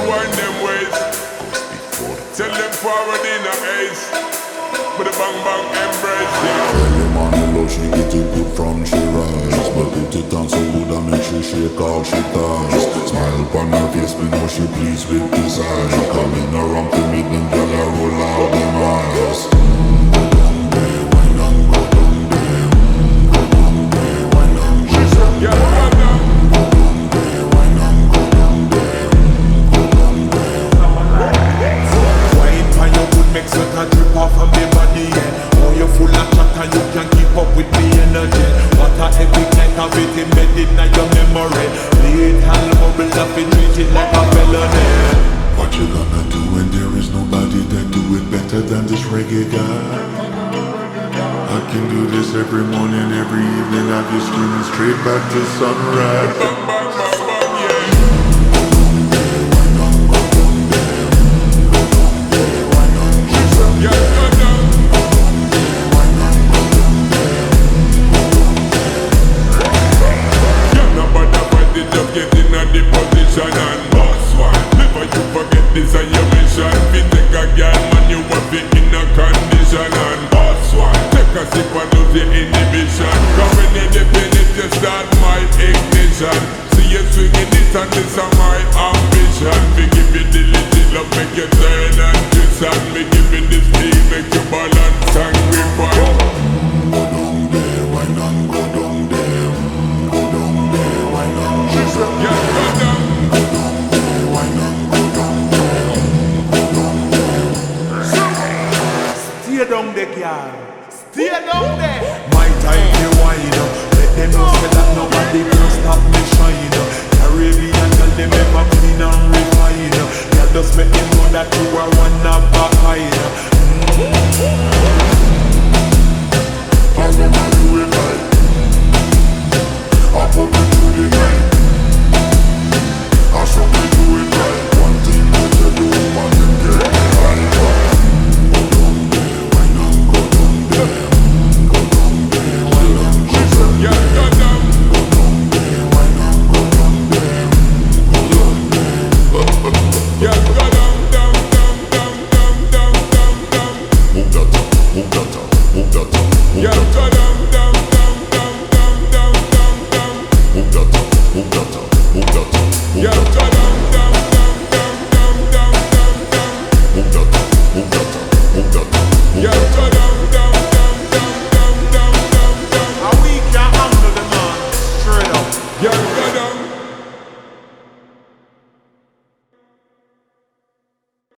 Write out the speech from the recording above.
wind them ways. Tell them forward in a ace. With a bang bang embrace, yeah. Tell them on the low she get it good from she rise, but put it on so good and make she shake all she ties. Smile upon her face, me know she pleased with this eyes. Coming around to meet them, girl I roll out them eyes. Go down there, wine and go down there. Go down there, wine and go down there. Yeah, go down. Go down there, wine and go down there. Go down there. Wine for your good make sweat a drip off of me body, yeah. Oh, you're full of chat and you can keep up with me energy. What a epic night of it embedded in your memory. Lethal bubble up and treat it like a felony. What you gonna do when there is nobody that do it better than this reggae guy? I can do this every morning, every evening. I'll be screaming straight back to sunrise. Bang bang bang bang, yeah. Yeah, go down. Yeah, nobody fight it, just get in a the position and boss one. Never you forget this and your mission. Fi take a girl, man, you want be in a condition and boss one. Take a sip and lose the inhibition. Cause when you dip in it, you start my ignition. See you swinging it and this is my ambition. Me give you the legit love, make you turn and twist. And me give you the speed, make you balance and grip on. Go down there, wine and go down there. Go down there, wine and go down there. Yeah, go down. Go down there, wine and go down there. Go down there. Stay down there, girl. Stay down there.